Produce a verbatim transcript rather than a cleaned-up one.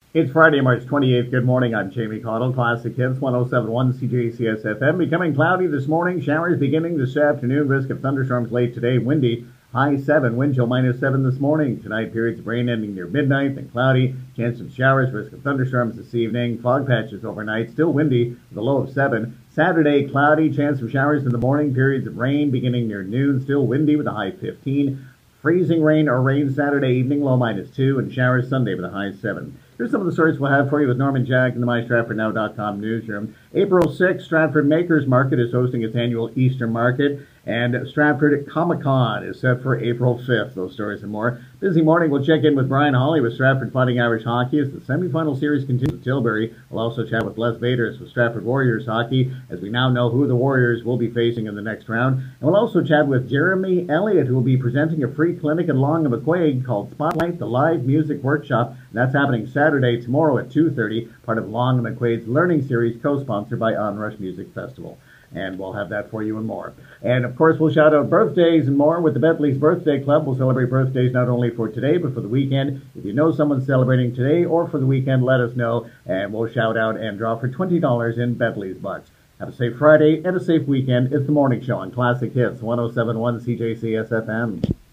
It's Friday, March twenty-eighth. Good morning. I'm Jamie Cottle. Classic Hits one oh seven point one C J C S F M. Becoming cloudy this morning. Showers beginning this afternoon. Risk of thunderstorms late today. Windy. High seven. Wind chill minus seven this morning. Tonight, periods of rain ending near midnight. Then cloudy. Chance of showers. Risk of thunderstorms this evening. Fog patches overnight. Still windy with a low of seven. Saturday, cloudy. Chance of showers in the morning. Periods of rain beginning near noon. Still windy with a high fifteen. Freezing rain or rain Saturday evening, low minus two, and showers Sunday with a high seven. Here's some of the stories we'll have for you with Norman Jack in the my stratford now dot com newsroom. April sixth, Stratford Makers Market is hosting its annual Easter Market, and Stratford Comic-Con is set for April fifth. Those stories and more. Busy morning. We'll check in with Brian Hawley with Stratford Fighting Irish Hockey as the semifinal series continues with Tilbury. We'll also chat with Les Vaders with Stratford Warriors Hockey as we now know who the Warriors will be facing in the next round. And we'll also chat with Jeremy Elliott, who will be presenting a free clinic in Long and McQuaig called Spotlight, the Live Music Workshop. And that's happening Saturday, tomorrow at two thirty, part of Long and McQuaig's Learning Series, co-sponsored by Onrush Music Festival. And we'll have that for you and more. And, of course, we'll shout out birthdays and more with the Bentley's Birthday Club. We'll celebrate birthdays not only for today, but for the weekend. If you know someone celebrating today or for the weekend, let us know, and we'll shout out and draw for twenty dollars in Bentley's Bucks. Have a safe Friday and a safe weekend. It's the Morning Show on Classic Hits one oh seven point one C J C S F M.